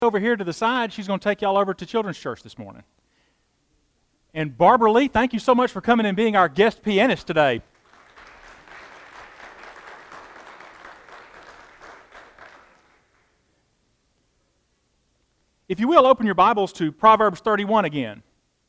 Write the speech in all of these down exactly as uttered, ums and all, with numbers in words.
Over here to the side, she's going to take y'all over to Children's Church this morning. And Barbara Lee, thank you so much for coming and being our guest pianist today. If you will, open your Bibles to Proverbs thirty-one again.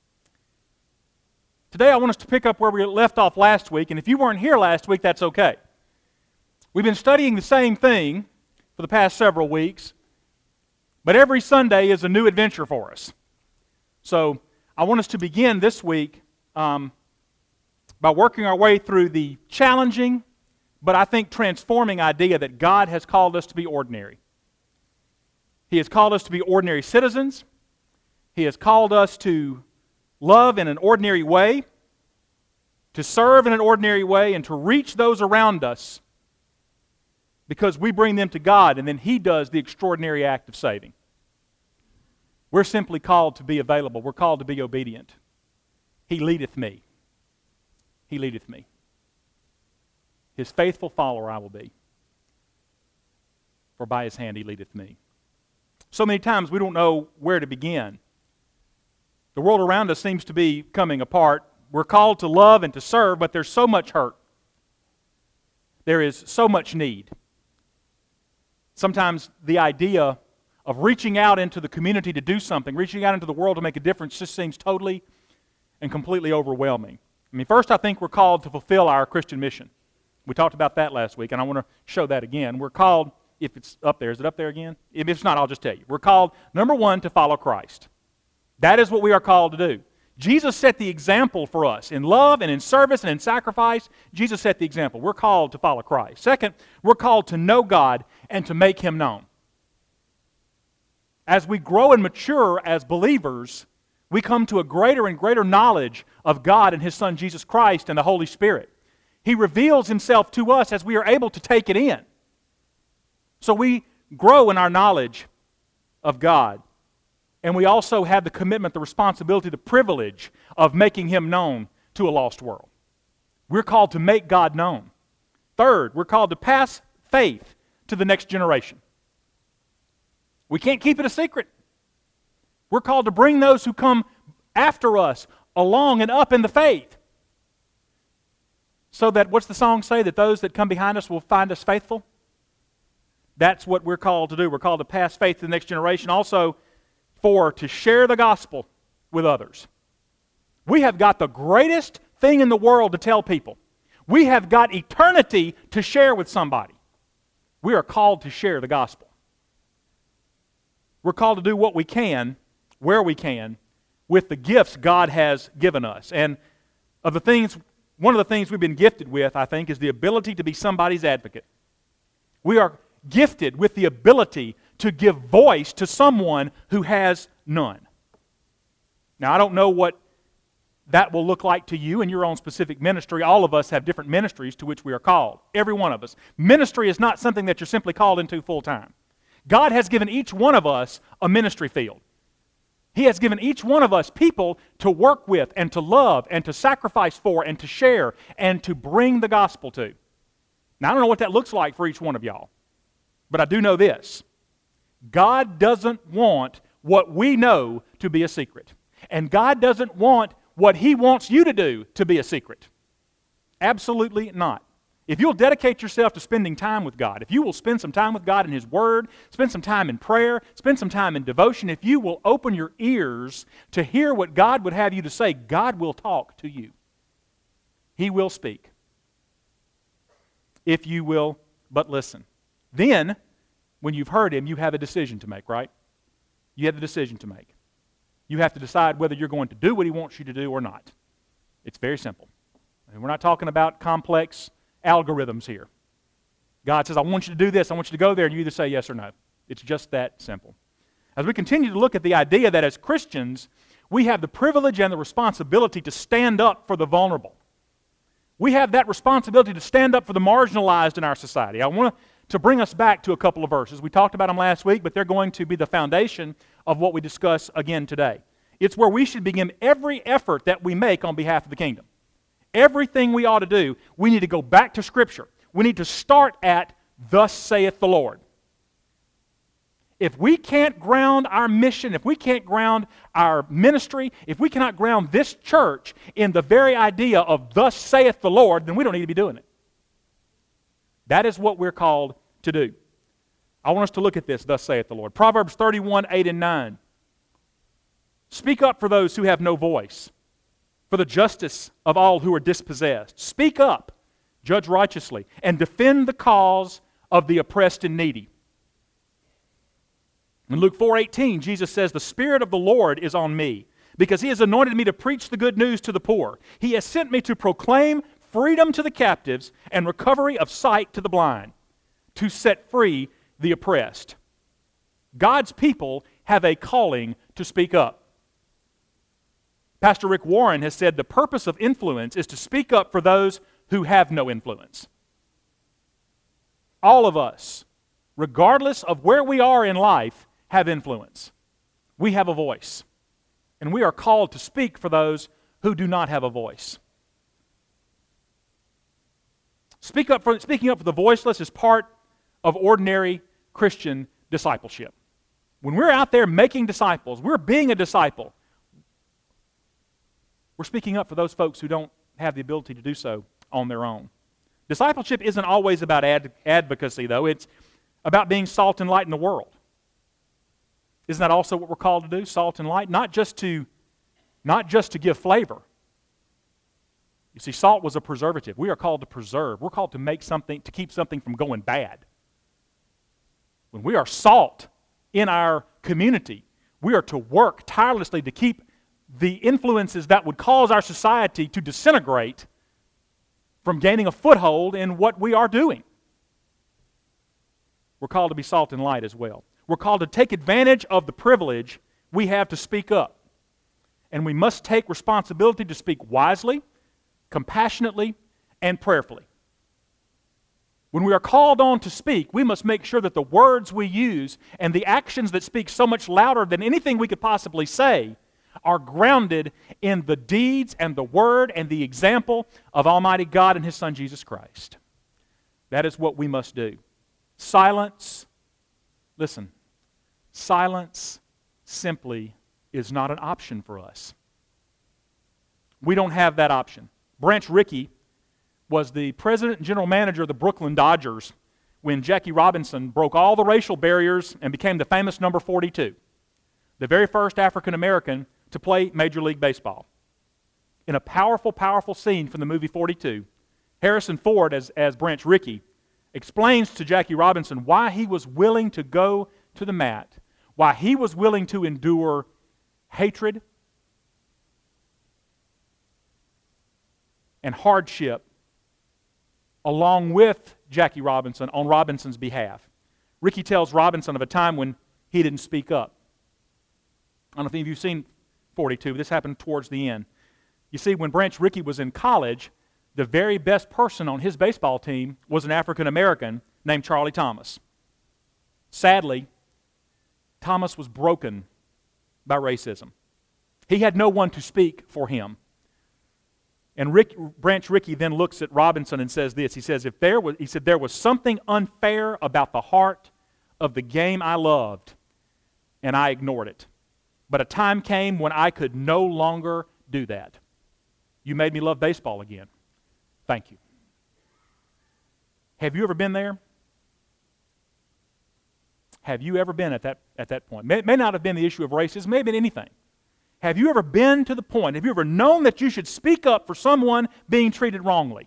Today I want us to pick up where we left off last week, and if you weren't here last week, that's okay. We've been studying the same thing for the past several weeks, but every Sunday is a new adventure for us. So I want us to begin this week um, by working our way through the challenging, but I think transforming idea that God has called us to be ordinary. He has called us to be ordinary citizens. He has called us to love in an ordinary way, to serve in an ordinary way, and to reach those around us because we bring them to God, and then He does the extraordinary act of saving. We're simply called to be available. We're called to be obedient. He leadeth me. He leadeth me. His faithful follower I will be. For by His hand He leadeth me. So many times we don't know where to begin. The world around us seems to be coming apart. We're called to love and to serve, but there's so much hurt. There is so much need. Sometimes the idea of reaching out into the community to do something, reaching out into the world to make a difference, just seems totally and completely overwhelming. I mean, first I think we're called to fulfill our Christian mission. We talked about that last week, and I want to show that again. We're called, if it's up there, is it up there again? If it's not, I'll just tell you. We're called, number one, to follow Christ. That is what we are called to do. Jesus set the example for us. In love and in service and in sacrifice, Jesus set the example. We're called to follow Christ. Second, we're called to know God and to make Him known. As we grow and mature as believers, we come to a greater and greater knowledge of God and His Son Jesus Christ and the Holy Spirit. He reveals Himself to us as we are able to take it in. So we grow in our knowledge of God. And we also have the commitment, the responsibility, the privilege of making Him known to a lost world. We're called to make God known. Third, we're called to pass faith to the next generation. We can't keep it a secret. We're called to bring those who come after us along and up in the faith. So that, what's the song say? That those that come behind us will find us faithful? That's what we're called to do. We're called to pass faith to the next generation. Also, for to share the gospel with others. We have got the greatest thing in the world to tell people. We have got eternity to share with somebody. We are called to share the gospel. We're called to do what we can, where we can, with the gifts God has given us. And of the things, one of the things we've been gifted with, I think, is the ability to be somebody's advocate. We are gifted with the ability to give voice to someone who has none. Now, I don't know what that will look like to you in your own specific ministry. All of us have different ministries to which we are called. Every one of us. Ministry is not something that you're simply called into full time. God has given each one of us a ministry field. He has given each one of us people to work with and to love and to sacrifice for and to share and to bring the gospel to. Now, I don't know what that looks like for each one of y'all, but I do know this. God doesn't want what we know to be a secret. And God doesn't want what He wants you to do to be a secret. Absolutely not. If you'll dedicate yourself to spending time with God, if you will spend some time with God in His Word, spend some time in prayer, spend some time in devotion, if you will open your ears to hear what God would have you to say, God will talk to you. He will speak. If you will but listen. Then, when you've heard Him, you have a decision to make, right? You have a decision to make. You have to decide whether you're going to do what He wants you to do or not. It's very simple. And we're not talking about complex algorithms here. God says, I want you to do this, I want you to go there, and you either say yes or no. It's just that simple. As we continue to look at the idea that as Christians, we have the privilege and the responsibility to stand up for the vulnerable. We have that responsibility to stand up for the marginalized in our society. I want to to bring us back to a couple of verses. We talked about them last week, but they're going to be the foundation of what we discuss again today. It's where we should begin every effort that we make on behalf of the kingdom. Everything we ought to do, we need to go back to Scripture. We need to start at, thus saith the Lord. If we can't ground our mission, if we can't ground our ministry, if we cannot ground this church in the very idea of thus saith the Lord, then we don't need to be doing it. That is what we're called to do. I want us to look at this, thus saith the Lord. Proverbs thirty-one, eight and nine. Speak up for those who have no voice, for the justice of all who are dispossessed. Speak up, judge righteously, and defend the cause of the oppressed and needy. In Luke four eighteen, Jesus says, the Spirit of the Lord is on me, because He has anointed me to preach the good news to the poor. He has sent me to proclaim freedom to the captives and recovery of sight to the blind, to set free the oppressed. God's people have a calling to speak up. Pastor Rick Warren has said the purpose of influence is to speak up for those who have no influence. All of us, regardless of where we are in life, have influence. We have a voice. And we are called to speak for those who do not have a voice. Speak up for, speaking up for the voiceless is part of ordinary Christian discipleship. When we're out there making disciples, we're being a disciple. We're speaking up for those folks who don't have the ability to do so on their own. Discipleship isn't always about ad- advocacy, though. It's about being salt and light in the world. Isn't that also what we're called to do, salt and light? Not just to, not just to give flavor. You see, salt was a preservative. We are called to preserve. We're called to make something, to keep something from going bad. When we are salt in our community, we are to work tirelessly to keep the influences that would cause our society to disintegrate from gaining a foothold in what we are doing. We're called to be salt and light as well. We're called to take advantage of the privilege we have to speak up. And we must take responsibility to speak wisely, compassionately, and prayerfully. When we are called on to speak, we must make sure that the words we use and the actions that speak so much louder than anything we could possibly say are grounded in the deeds and the word and the example of Almighty God and His Son Jesus Christ. That is what we must do. Silence, listen, silence simply is not an option for us. We don't have that option. Branch Rickey was the president and general manager of the Brooklyn Dodgers when Jackie Robinson broke all the racial barriers and became the famous number forty-two, the very first African American to play Major League Baseball. In a powerful, powerful scene from the movie forty-two, Harrison Ford, as, as Branch Rickey, explains to Jackie Robinson why he was willing to go to the mat, why he was willing to endure hatred and hardship along with Jackie Robinson on Robinson's behalf. Rickey tells Robinson of a time when he didn't speak up. I don't know if any of you have seen forty-two, but this happened towards the end. You see, when Branch Rickey was in college, the very best person on his baseball team was an African American named Charlie Thomas. Sadly, Thomas was broken by racism. He had no one to speak for him. And Rick, Branch Rickey then looks at Robinson and says this. He says, if there was, he said, there was something unfair about the heart of the game I loved, and I ignored it. But a time came when I could no longer do that. You made me love baseball again. Thank you. Have you ever been there? Have you ever been at that, at that point? It may not have been the issue of racism, it may have been anything. Have you ever been to the point, have you ever known that you should speak up for someone being treated wrongly?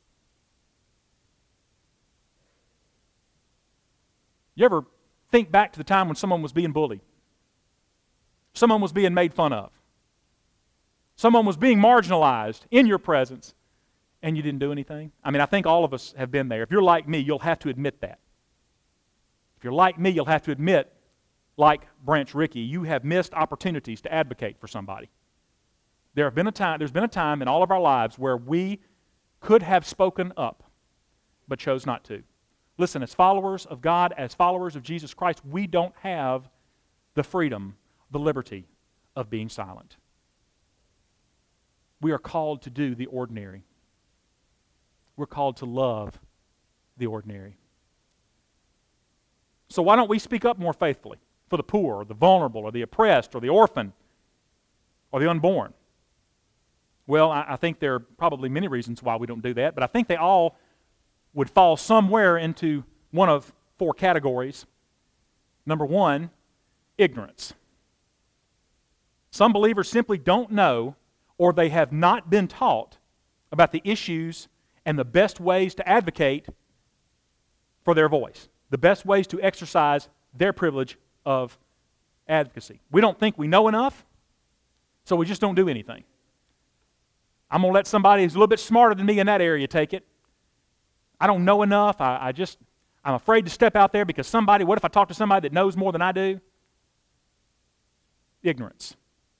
You ever think back to the time when someone was being bullied? Someone was being made fun of. Someone was being marginalized in your presence, and you didn't do anything? I mean, I think all of us have been there. If you're like me, you'll have to admit that. If you're like me, you'll have to admit, like Branch Rickey, you have missed opportunities to advocate for somebody. There have been a time, there's been a time in all of our lives where we could have spoken up, but chose not to. Listen, as followers of God, as followers of Jesus Christ, we don't have the freedom, the liberty of being silent. We are called to do the ordinary. We're called to love the ordinary. So why don't we speak up more faithfully for the poor, or the vulnerable, or the oppressed, or the orphan, or the unborn? Well, I, I think there are probably many reasons why we don't do that, but I think they all would fall somewhere into one of four categories. Number one, ignorance. Some believers simply don't know, or they have not been taught about the issues and the best ways to advocate for their voice, the best ways to exercise their privilege of advocacy. We don't think we know enough, so we just don't do anything. I'm going to let somebody who's a little bit smarter than me in that area take it. I don't know enough. I, I just, I'm afraid to step out there because somebody, what if I talk to somebody that knows more than I do? Ignorance.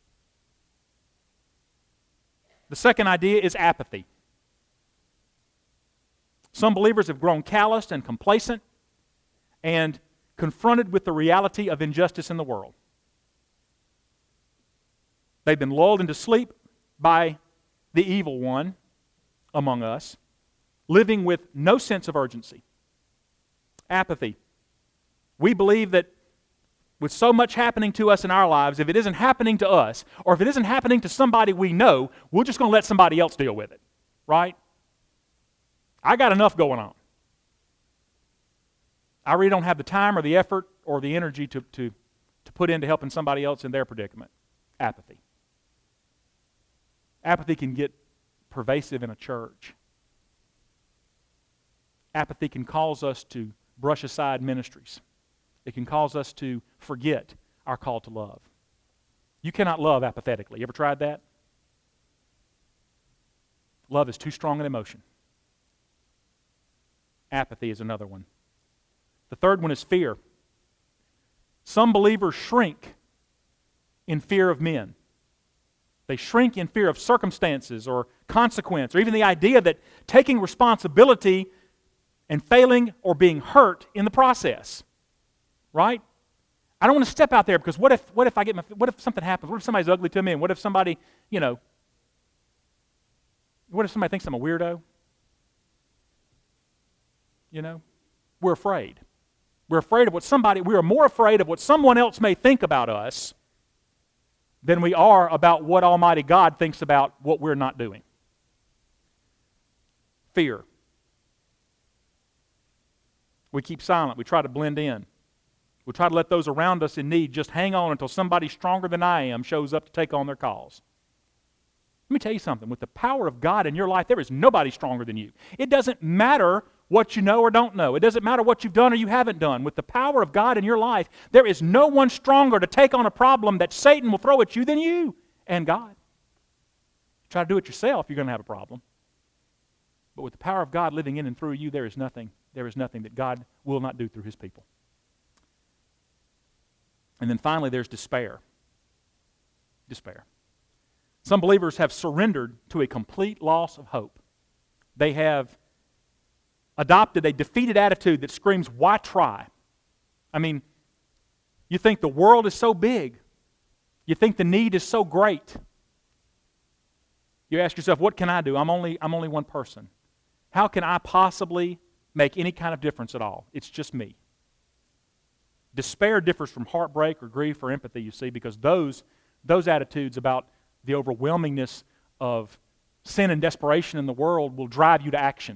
The second idea is apathy. Some believers have grown calloused and complacent and confronted with the reality of injustice in the world. They've been lulled into sleep by the evil one among us, living with no sense of urgency. Apathy. We believe that with so much happening to us in our lives, if it isn't happening to us, or if it isn't happening to somebody we know, we're just going to let somebody else deal with it. Right? I got enough going on. I really don't have the time or the effort or the energy to, to, to put into helping somebody else in their predicament. Apathy. Apathy can get pervasive in a church. Apathy can cause us to brush aside ministries. It can cause us to forget our call to love. You cannot love apathetically. You ever tried that? Love is too strong an emotion. Apathy is another one. The third one is fear. Some believers shrink in fear of men. They shrink in fear of circumstances or consequence, or even the idea that taking responsibility and failing or being hurt in the process. Right? I don't want to step out there because what if what if I get my, what if something happens? What if somebody's ugly to me? And what if somebody, you know, what if somebody thinks I'm a weirdo? You know? We're afraid. We're afraid of what somebody, we are more afraid of what someone else may think about us than we are about what Almighty God thinks about what we're not doing. Fear. We keep silent. We try to blend in. We try to let those around us in need just hang on until somebody stronger than I am shows up to take on their cause. Let me tell you something. With the power of God in your life, there is nobody stronger than you. It doesn't matter what you know or don't know. It doesn't matter what you've done or you haven't done. With the power of God in your life, there is no one stronger to take on a problem that Satan will throw at you than you and God. Try to do it yourself, you're going to have a problem. But with the power of God living in and through you, there is nothing, there is nothing that God will not do through His people. And then finally, there's despair. Despair. Some believers have surrendered to a complete loss of hope. They have adopted a defeated attitude that screams, why try? I mean, you think the world is so big. You think the need is so great. You ask yourself, what can I do? I'm only, I'm only one person. How can I possibly make any kind of difference at all? It's just me. Despair differs from heartbreak or grief or empathy, you see, because those, those attitudes about the overwhelmingness of sin and desperation in the world will drive you to action.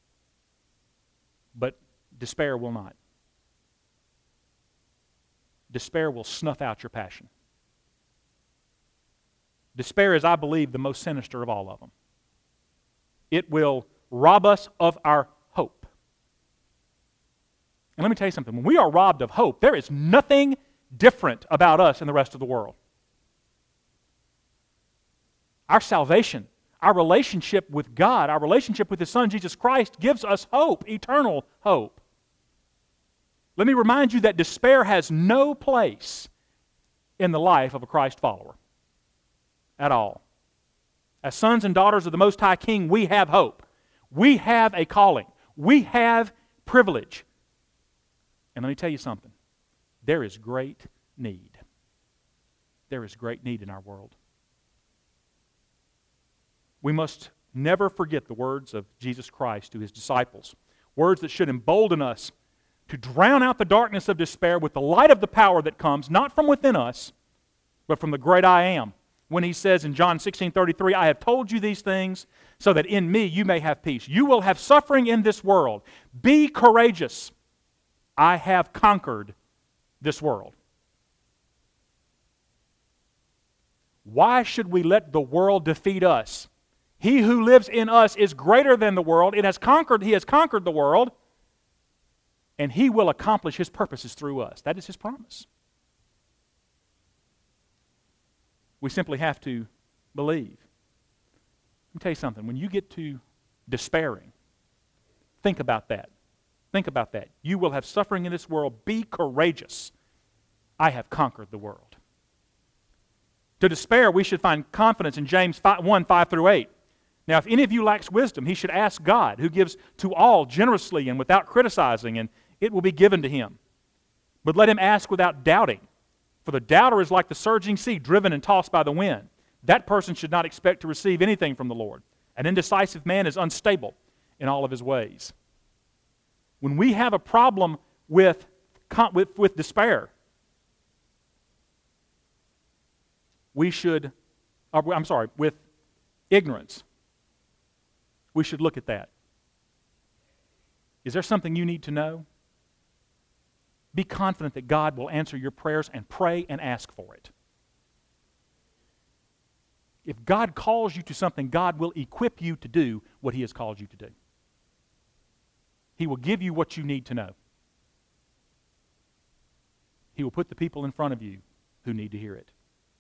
But despair will not. Despair will snuff out your passion. Despair is, I believe, the most sinister of all of them. It will rob us of our hope. And let me tell you something. When we are robbed of hope, there is nothing different about us and the rest of the world. Our salvation, our relationship with God, our relationship with His Son, Jesus Christ, gives us hope, eternal hope. Let me remind you that despair has no place in the life of a Christ follower at all. As sons and daughters of the Most High King, we have hope. We have a calling. We have privilege. And let me tell you something. There is great need. There is great need in our world. We must never forget the words of Jesus Christ to His disciples. Words that should embolden us to drown out the darkness of despair with the light of the power that comes not from within us, but from the great I Am. When he says in John sixteen thirty-three, I have told you these things so that in me you may have peace. You will have suffering in this world. Be courageous. I have conquered this world. Why should we let the world defeat us? He who lives in us is greater than the world. It has conquered, he has conquered the world, and he will accomplish his purposes through us. That is his promise. We simply have to believe. Let me tell you something. When you get to despairing, think about that. Think about that. You will have suffering in this world. Be courageous. I have conquered the world. To despair, we should find confidence in James one, five through eight. Now, if any of you lacks wisdom, he should ask God, who gives to all generously and without criticizing, and it will be given to him. But let him ask without doubting. For the doubter is like the surging sea, driven and tossed by the wind. That person should not expect to receive anything from the Lord. An indecisive man is unstable in all of his ways. When we have a problem with, with, with despair, we should, I'm sorry, with ignorance, we should look at that. Is there something you need to know? Be confident that God will answer your prayers and pray and ask for it. If God calls you to something, God will equip you to do what He has called you to do. He will give you what you need to know. He will put the people in front of you who need to hear it.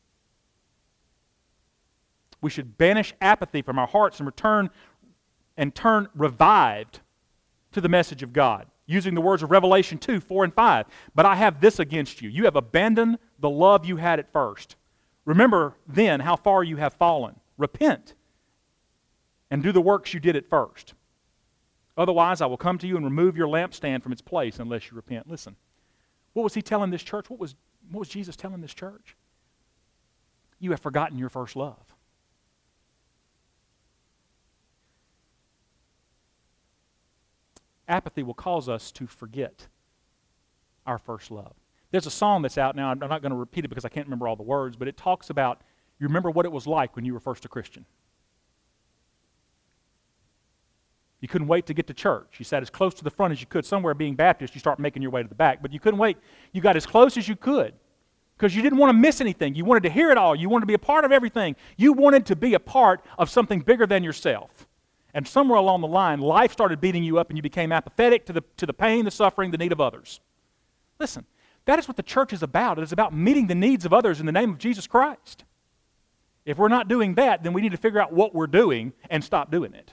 We should banish apathy from our hearts and return and turn revived to the message of God, using the words of Revelation two, four, and five. But I have this against you. You have abandoned the love you had at first. Remember then how far you have fallen. Repent and do the works you did at first. Otherwise, I will come to you and remove your lampstand from its place unless you repent. Listen, what was he telling this church? What was, what was Jesus telling this church? You have forgotten your first love. Apathy will cause us to forget our first love. There's a song that's out now. I'm not going to repeat it because I can't remember all the words, but it talks about, you remember what it was like when you were first a Christian. You couldn't wait to get to church. You sat as close to the front as you could. Somewhere being Baptist, you start making your way to the back, but you couldn't wait. You got as close as you could because you didn't want to miss anything. You wanted to hear it all. You wanted to be a part of everything. You wanted to be a part of something bigger than yourself. And somewhere along the line, life started beating you up and you became apathetic to the, to the pain, the suffering, the need of others. Listen, that is what the church is about. It is about meeting the needs of others in the name of Jesus Christ. If we're not doing that, then we need to figure out what we're doing and stop doing it.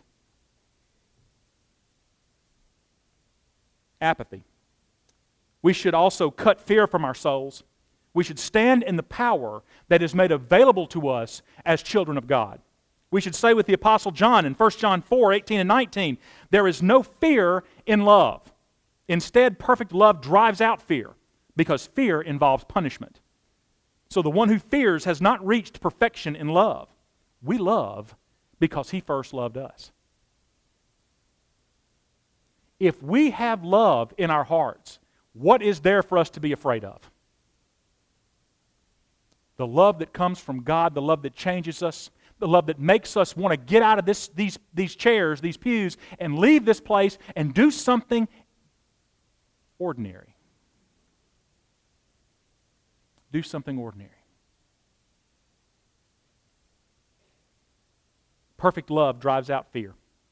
Apathy. We should also cut fear from our souls. We should stand in the power that is made available to us as children of God. We should say with the Apostle John in First John four, eighteen and nineteen, there is no fear in love. Instead, perfect love drives out fear, because fear involves punishment. So the one who fears has not reached perfection in love. We love because He first loved us. If we have love in our hearts, what is there for us to be afraid of? The love that comes from God, the love that changes us, the love that makes us want to get out of this, these, these chairs, these pews, and leave this place and do something ordinary. Do something ordinary. Perfect love drives out fear.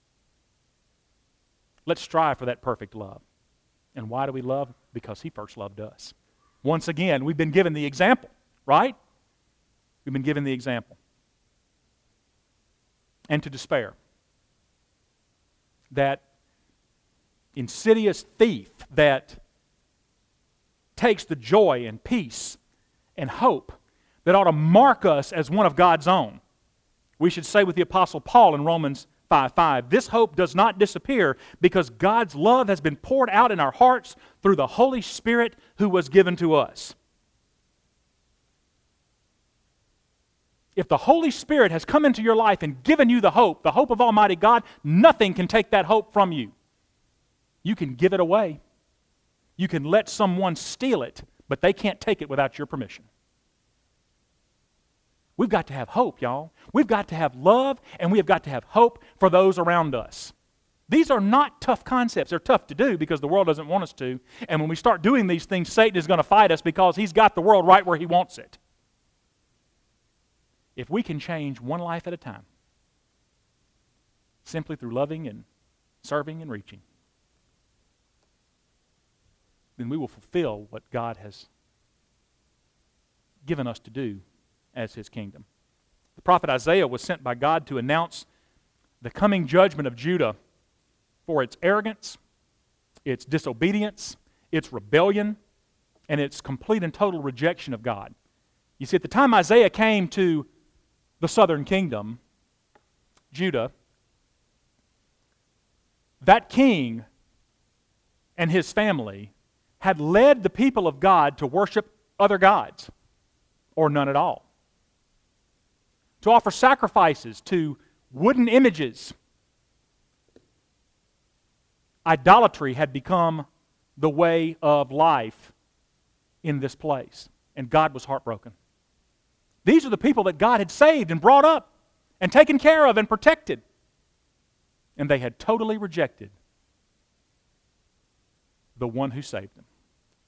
Let's strive for that perfect love. And why do we love? Because He first loved us. Once again, we've been given the example, right? We've been given the example. And to despair. That insidious thief that takes the joy and peace and hope that ought to mark us as one of God's own. We should say with the Apostle Paul in Romans five five, this hope does not disappear because God's love has been poured out in our hearts through the Holy Spirit who was given to us. If the Holy Spirit has come into your life and given you the hope, the hope of Almighty God, nothing can take that hope from you. You can give it away. You can let someone steal it, but they can't take it without your permission. We've got to have hope, y'all. We've got to have love, and we have got to have hope for those around us. These are not tough concepts. They're tough to do because the world doesn't want us to. And when we start doing these things, Satan is going to fight us because he's got the world right where he wants it. If we can change one life at a time, simply through loving and serving and reaching, then we will fulfill what God has given us to do as His kingdom. The prophet Isaiah was sent by God to announce the coming judgment of Judah for its arrogance, its disobedience, its rebellion, and its complete and total rejection of God. You see, at the time Isaiah came to the southern kingdom, Judah, that king and his family had led the people of God to worship other gods, or none at all, to offer sacrifices to wooden images. Idolatry had become the way of life in this place, and God was heartbroken. These are the people that God had saved and brought up and taken care of and protected, and they had totally rejected the one who saved them.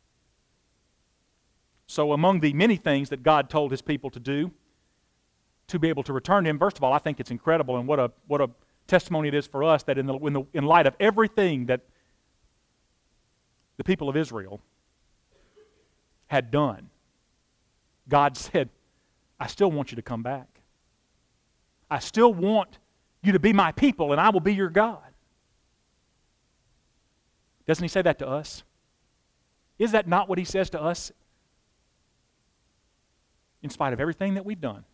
So among the many things that God told His people to do to be able to return to Him, first of all, I think it's incredible, and what a what a testimony it is for us that in, the, in, the, in light of everything that the people of Israel had done, God said, I still want you to come back. I still want you to be my people, and I will be your God. Doesn't He say that to us? Is that not what He says to us? In spite of everything that we've done,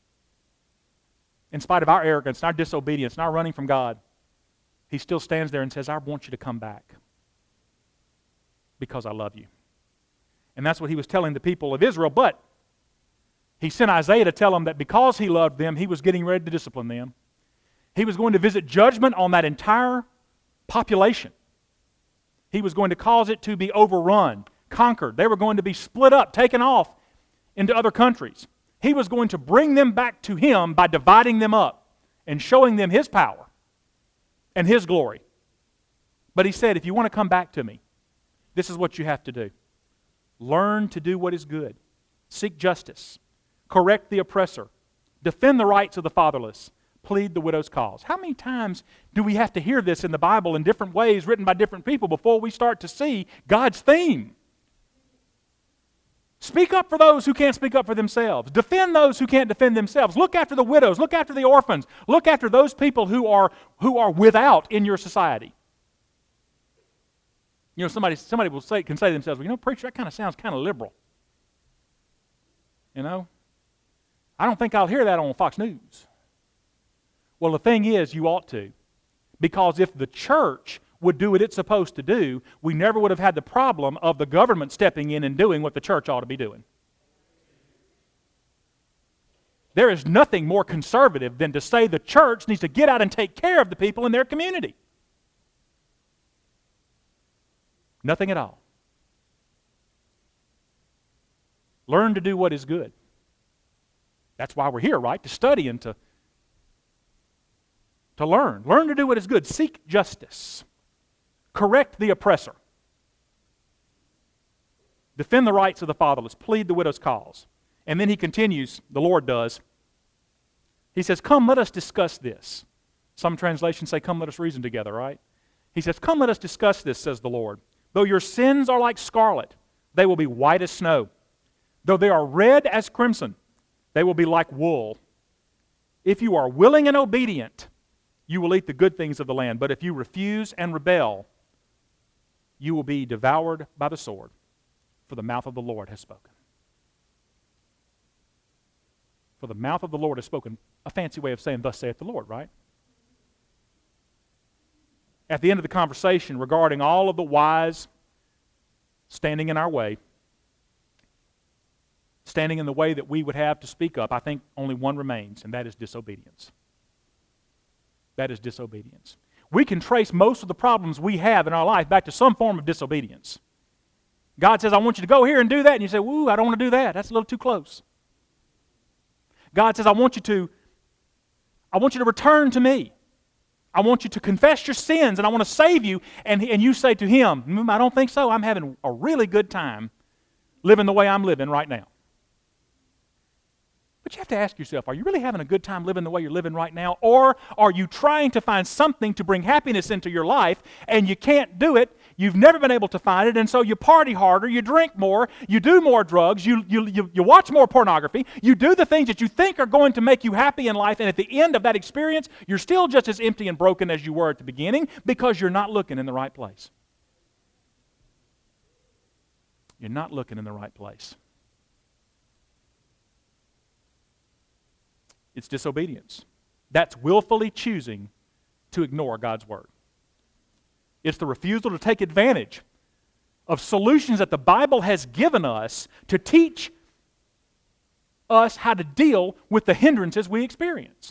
in spite of our arrogance and our disobedience and our running from God, He still stands there and says, I want you to come back because I love you. And that's what He was telling the people of Israel, but He sent Isaiah to tell them that because He loved them, He was getting ready to discipline them. He was going to visit judgment on that entire population. He was going to cause it to be overrun, conquered. They were going to be split up, taken off into other countries. He was going to bring them back to Him by dividing them up and showing them His power and His glory. But He said, if you want to come back to me, this is what you have to do. Learn to do what is good. Seek justice. Correct the oppressor. Defend the rights of the fatherless. Plead the widow's cause. How many times do we have to hear this in the Bible in different ways, written by different people, before we start to see God's theme? Speak up for those who can't speak up for themselves. Defend those who can't defend themselves. Look after the widows. Look after the orphans. Look after those people who are, who are without in your society. You know, somebody, somebody will say, can say to themselves, well, you know, preacher, that kind of sounds kind of liberal. You know? I don't think I'll hear that on Fox News. Well, the thing is, you ought to. Because if the church would do what it's supposed to do, we never would have had the problem of the government stepping in and doing what the church ought to be doing. There is nothing more conservative than to say the church needs to get out and take care of the people in their community. Nothing at all. Learn to do what is good. That's why we're here, right? To study and to, to learn. Learn to do what is good. Seek justice. Correct the oppressor. Defend the rights of the fatherless. Plead the widow's cause. And then he continues, the Lord does. He says, come, let us discuss this. Some translations say, come, let us reason together, right? He says, come, let us discuss this, says the Lord. Though your sins are like scarlet, they will be white as snow. Though they are red as crimson, they will be like wool. If you are willing and obedient, you will eat the good things of the land. But if you refuse and rebel, you will be devoured by the sword, for the mouth of the Lord has spoken. For the mouth of the Lord has spoken. A fancy way of saying, thus saith the Lord, right? At the end of the conversation regarding all of the whys standing in our way, standing in the way that we would have to speak up, I think only one remains, and that is disobedience. That is disobedience. We can trace most of the problems we have in our life back to some form of disobedience. God says, I want you to go here and do that. And you say, woo, I don't want to do that. That's a little too close. God says, I want you to, I want you to return to me. I want you to confess your sins and I want to save you. And, and you say to Him, mm, I don't think so. I'm having a really good time living the way I'm living right now. But you have to ask yourself, are you really having a good time living the way you're living right now? Or are you trying to find something to bring happiness into your life and you can't do it? You've never been able to find it, and so you party harder, you drink more, you do more drugs, you, you, you, you watch more pornography, you do the things that you think are going to make you happy in life, and at the end of that experience, you're still just as empty and broken as you were at the beginning because you're not looking in the right place. You're not looking in the right place. It's disobedience. That's willfully choosing to ignore God's Word. It's the refusal to take advantage of solutions that the Bible has given us to teach us how to deal with the hindrances we experience.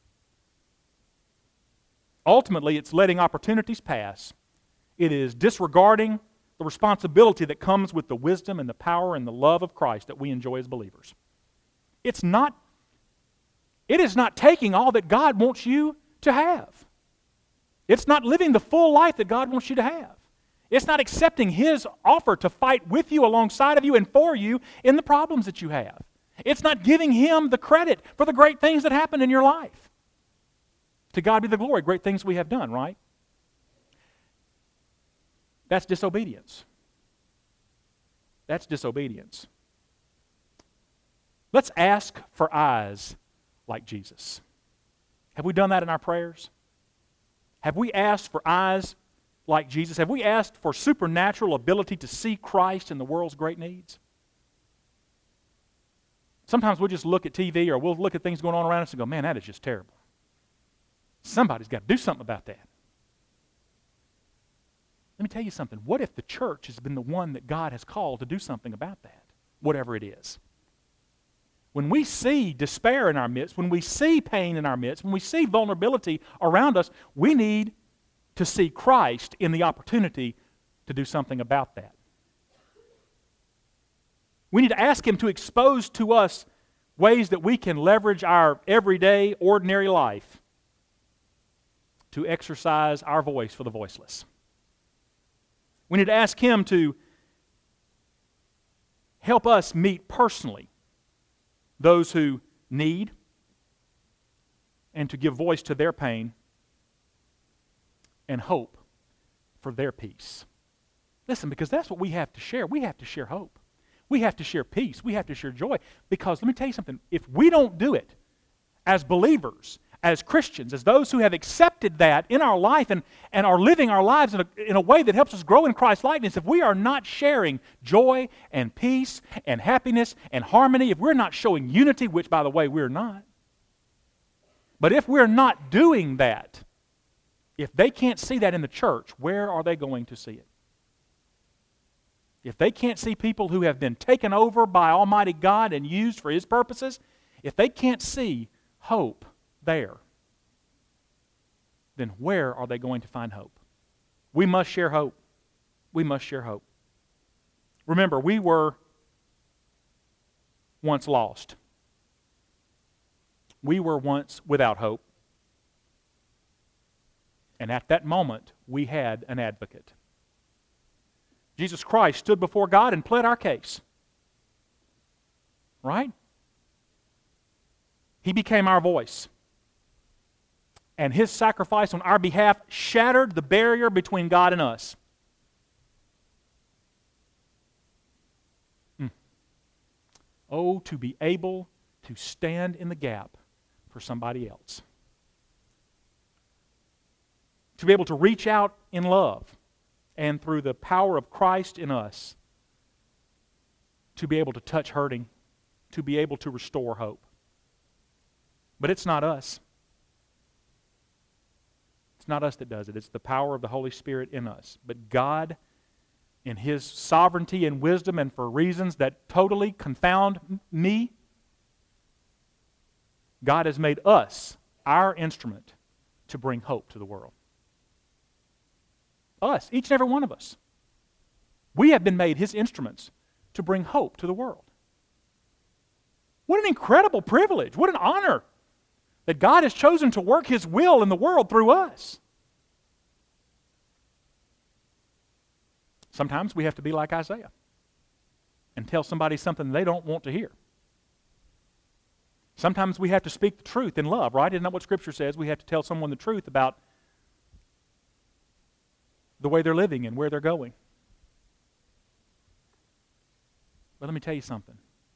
Ultimately, it's letting opportunities pass. It is disregarding the responsibility that comes with the wisdom and the power and the love of Christ that we enjoy as believers. It's not, it is not taking all that God wants you to have. It's not living the full life that God wants you to have. It's not accepting His offer to fight with you, alongside of you, and for you in the problems that you have. It's not giving Him the credit for the great things that happen in your life. To God be the glory, great things we have done, right? That's disobedience. That's disobedience. Let's ask for eyes like Jesus. Have we done that in our prayers? Have we asked for eyes like Jesus? Have we asked for supernatural ability to see Christ in the world's great needs? Sometimes we'll just look at T V or we'll look at things going on around us and go, man, that is just terrible. Somebody's got to do something about that. Let me tell you something. What if the church has been the one that God has called to do something about that? Whatever it is. When we see despair in our midst, when we see pain in our midst, when we see vulnerability around us, we need to see Christ in the opportunity to do something about that. We need to ask Him to expose to us ways that we can leverage our everyday, ordinary life to exercise our voice for the voiceless. We need to ask Him to help us meet personally those who need, and to give voice to their pain and hope for their peace. Listen, because that's what we have to share. We have to share hope. We have to share peace. We have to share joy. Because let me tell you something, if we don't do it as believers, as Christians, as those who have accepted that in our life and, and are living our lives in a, in a way that helps us grow in Christ's likeness, if we are not sharing joy and peace and happiness and harmony, if we're not showing unity, which, by the way, we're not, but if we're not doing that, if they can't see that in the church, where are they going to see it? If they can't see people who have been taken over by Almighty God and used for His purposes, if they can't see hope there, then where are they going to find hope? We must share hope. We must share hope. Remember, we were once lost. We were once without hope. And at that moment, we had an advocate. Jesus Christ stood before God and pled our case. Right? He became our voice. And His sacrifice on our behalf shattered the barrier between God and us. Mm. Oh, to be able to stand in the gap for somebody else. To be able to reach out in love and through the power of Christ in us, to be able to touch hurting, to be able to restore hope. But it's not us. It's not us that does it. It's the power of the Holy Spirit in us. But God, in His sovereignty and wisdom, and for reasons that totally confound me, God has made us our instrument to bring hope to the world. Us, each and every one of us. We have been made His instruments to bring hope to the world. What an incredible privilege. What an honor that God has chosen to work His will in the world through us. Sometimes we have to be like Isaiah and tell somebody something they don't want to hear. Sometimes we have to speak the truth in love, right? Isn't that what Scripture says? We have to tell someone the truth about the way they're living and where they're going. But let me tell you something.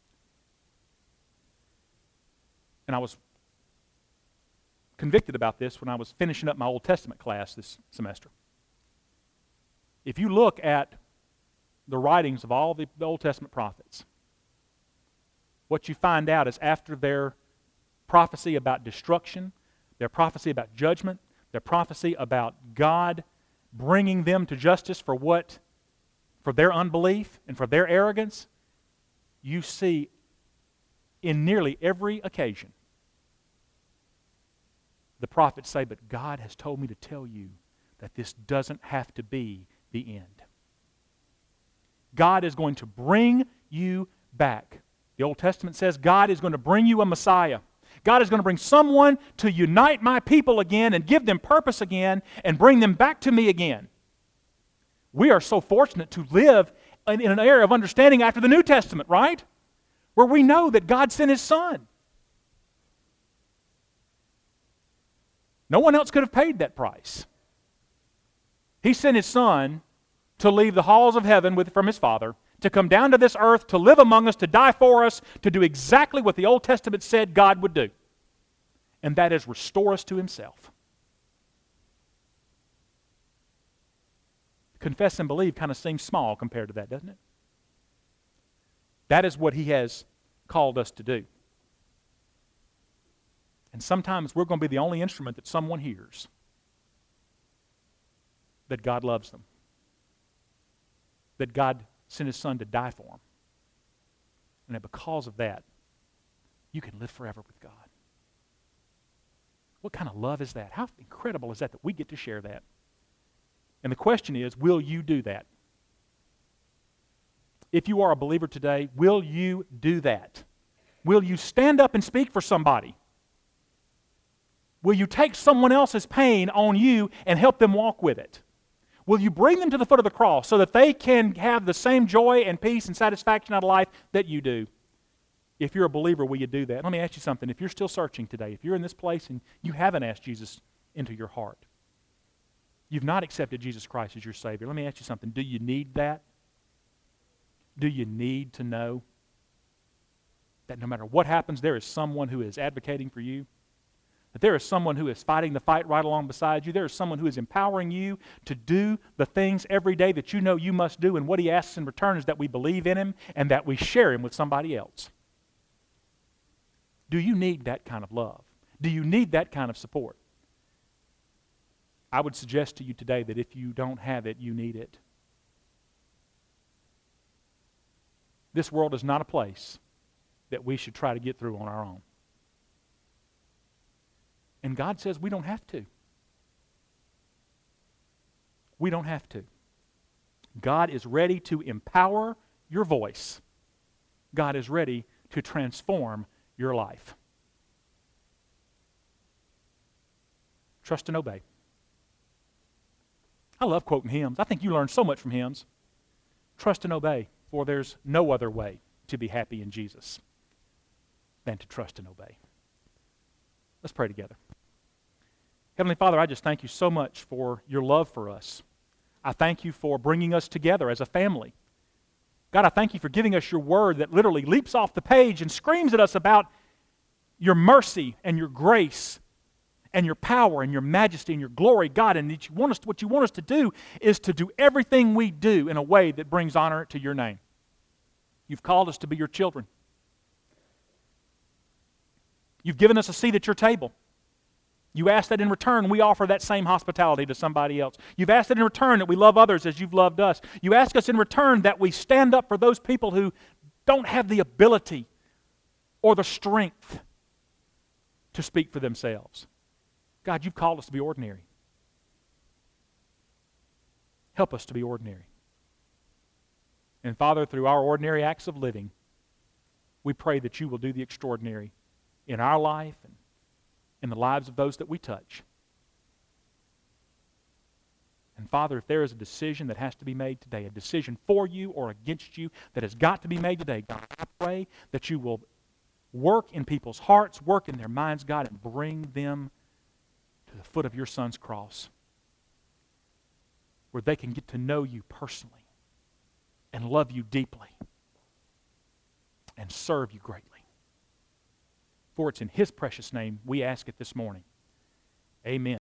And I was convicted about this when I was finishing up my Old Testament class this semester. If you look at the writings of all the Old Testament prophets, what you find out is after their prophecy about destruction, their prophecy about judgment, their prophecy about God bringing them to justice for what, for their unbelief and for their arrogance, you see in nearly every occasion the prophets say, but God has told me to tell you that this doesn't have to be the end. God is going to bring you back. The Old Testament says God is going to bring you a Messiah. God is going to bring someone to unite my people again and give them purpose again and bring them back to me again. We are so fortunate to live in, in an era of understanding after the New Testament, right? Where we know that God sent His Son. No one else could have paid that price. He sent His Son to leave the halls of heaven with, from His Father, to come down to this earth, to live among us, to die for us, to do exactly what the Old Testament said God would do. And that is restore us to Himself. Confess and believe kind of seems small compared to that, doesn't it? That is what He has called us to do. And sometimes we're going to be the only instrument that someone hears that God loves them, that God sent His Son to die for them, and that because of that, you can live forever with God. What kind of love is that? How incredible is that that we get to share that? And the question is, will you do that? If you are a believer today, will you do that? Will you stand up and speak for somebody? Will you take someone else's pain on you and help them walk with it? Will you bring them to the foot of the cross so that they can have the same joy and peace and satisfaction out of life that you do? If you're a believer, will you do that? Let me ask you something. If you're still searching today, if you're in this place and you haven't asked Jesus into your heart, you've not accepted Jesus Christ as your Savior, let me ask you something. Do you need that? Do you need to know that no matter what happens, there is someone who is advocating for you? That there is someone who is fighting the fight right along beside you. There is someone who is empowering you to do the things every day that you know you must do. And what He asks in return is that we believe in Him and that we share Him with somebody else. Do you need that kind of love? Do you need that kind of support? I would suggest to you today that if you don't have it, you need it. This world is not a place that we should try to get through on our own. And God says we don't have to. We don't have to. God is ready to empower your voice. God is ready to transform your life. Trust and obey. I love quoting hymns. I think you learn so much from hymns. Trust and obey, for there's no other way to be happy in Jesus than to trust and obey. Let's pray together. Heavenly Father, I just thank you so much for your love for us. I thank you for bringing us together as a family. God, I thank you for giving us your word that literally leaps off the page and screams at us about your mercy and your grace and your power and your majesty and your glory, God. And that you want us to, what you want us to do is to do everything we do in a way that brings honor to your name. You've called us to be your children. You've given us a seat at your table. You ask that in return we offer that same hospitality to somebody else. You've asked that in return that we love others as you've loved us. You ask us in return that we stand up for those people who don't have the ability or the strength to speak for themselves. God, you've called us to be ordinary. Help us to be ordinary. And Father, through our ordinary acts of living, we pray that you will do the extraordinary in our life and in the lives of those that we touch. And Father, if there is a decision that has to be made today, a decision for you or against you that has got to be made today, God, I pray that you will work in people's hearts, work in their minds, God, and bring them to the foot of your Son's cross, where they can get to know you personally and love you deeply and serve you greatly. For it's in His precious name we ask it this morning. Amen.